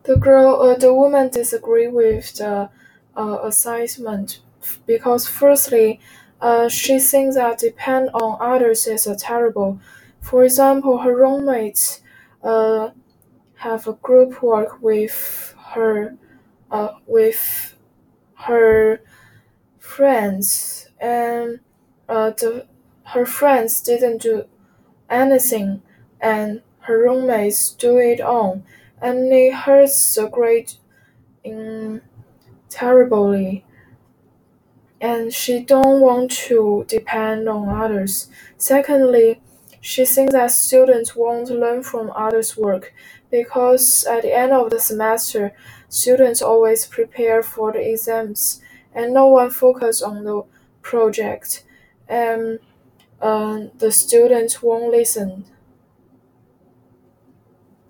The woman disagree with the assessment because firstly, she thinks that depend on others is terrible. For example, her roommates uh, have a group work with her friends, and her friends didn't do anything, and her roommates do it all, and it hurts the great in terribly, and she don't want to depend on others. Secondly, she thinks that students won't learn from others' work because at the end of the semester, students always prepare for the exams and no one focus on the project, and the students won't listen.